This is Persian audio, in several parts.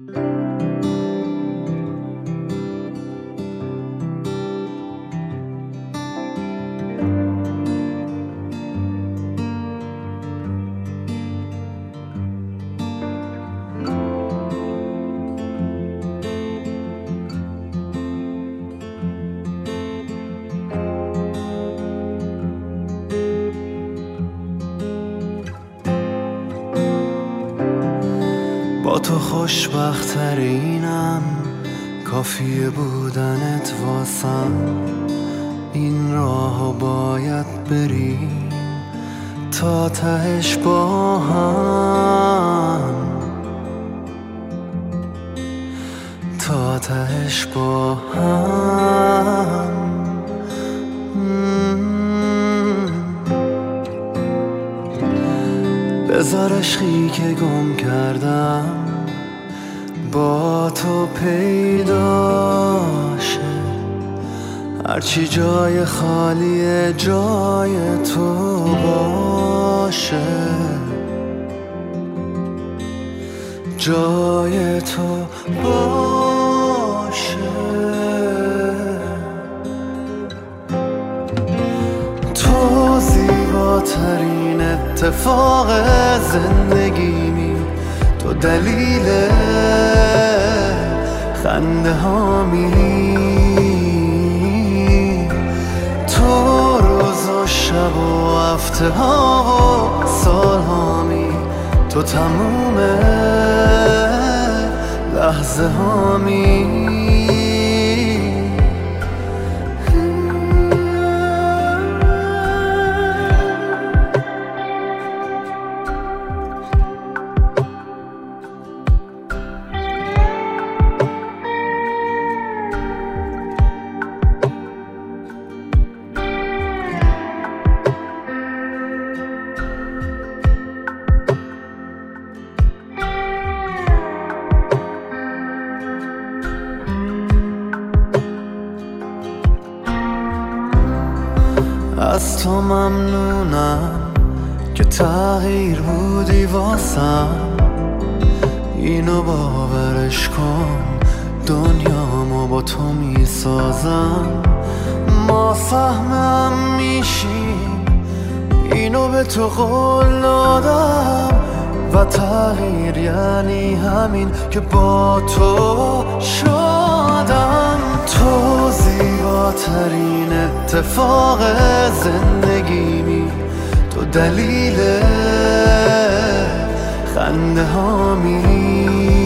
با تو خوشبخت‌ترینم، کافیه بودنت واسم. این راهو باید بریم تا تهش با هم، تا تهش با هم. بذار عشقی که گم کردم با تو پیدا شه، هرچی جای خالیه جای تو باشه، جای تو باشه. تو زیباترین اتفاق زندگیمی، تو دلیل خنده هامی، تو روز و شب و هفته ها و سال هامی، تو تموم لحظه هامی. از تو ممنونم که تغییر بودی واسم، اینو باورش کن، دنیامو با تو میسازم. ما فهمم میشیم، اینو به تو قول دادم، و تغییر یعنی همین که با تو شدم. تو زیباترین اتفاق زندگیمی، تو دلیل خنده هامی،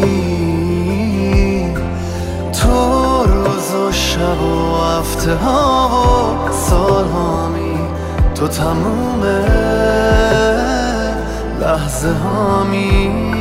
تو روز و شب و هفته ها و سال هامی، تو تموم لحظه هامی.